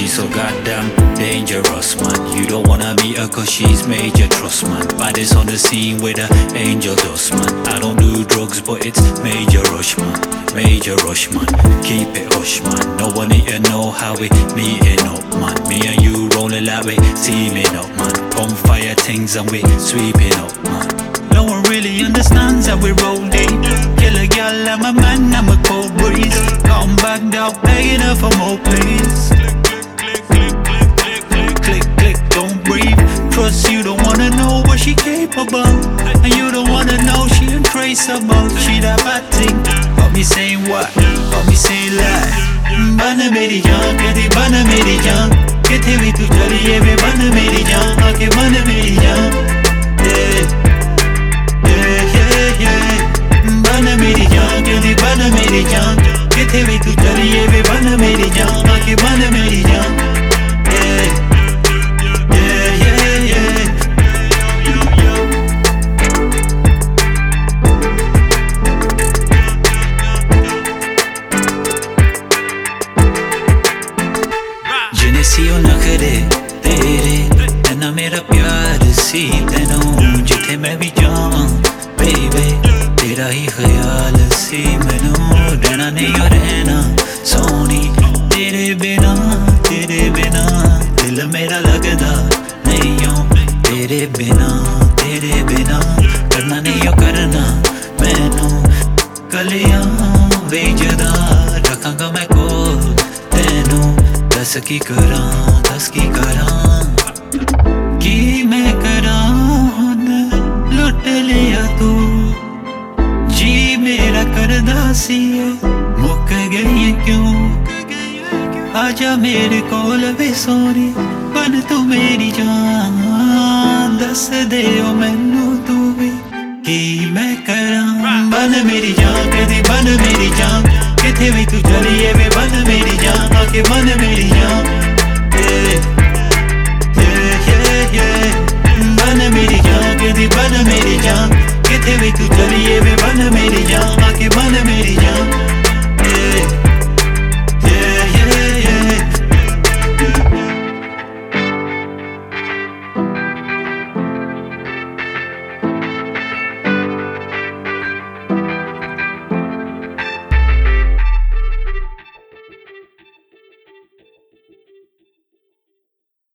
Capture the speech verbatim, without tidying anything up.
she's so goddamn dangerous, man. You don't wanna meet her cause she's major trust, man. Baddest on the scene with her angel dust, man. I don't do drugs but it's major rush, man. Major rush, man. Keep it hush, man. No one need to know how we meeting up, man. Me and you rolling like we teaming up, man. Bonfire things and we sweeping up, man. No one really understands how we rolling. Kill a girl, I'm a man, I'm a cold breeze. Come back down, begging her for more please. Click, click, don't breathe. Trust you don't wanna know what she capable, and you don't wanna know she untraceable. She that bad thing. Got me saying what? Got me saying lie. Bana meri jaan, kehti bana meri jaan. Kithe bhi tu chali hai, be bana meri jaan. Aake bana meri jaan. Yeah, yeah, yeah, yeah. Bana meri jaan, kehti bana meri jaan. Kithe bhi tu chali hai, be bana meri jaan. Aake bana meri jaan. सी ओ नखरे तेरे तेना मेरा प्यार सी तेनू जिथे मैं भी जावां बेबे तेरा ही ख्याल सी मैनू रहना नहीं और रहना सोनी तेरे बिना तेरे बिना दिल मेरा लगदा नहीं हो तेरे बिना तेरे बिना करना नहीं हो करना मैनू कलियां वेजदा रखांगा मैं कोल तेनू दस की करां दस की करां की मैं करां लुट लिया तू जी मेरा करदा सी मुक गई क्यों आजा मेरे कोल वे सोनी बन तू मेरी जान दस दे ओ मैनू तू भी की मैं करां बन मेरी जान कदी बन मेरी जान किथे भी तू चली है वे बन मेरी जान आके बन मेरी जान yeah, yeah, yeah. बन मेरी जान कदी बन मेरी जान किथे भी तू चली है वे बन मेरी जान आके बन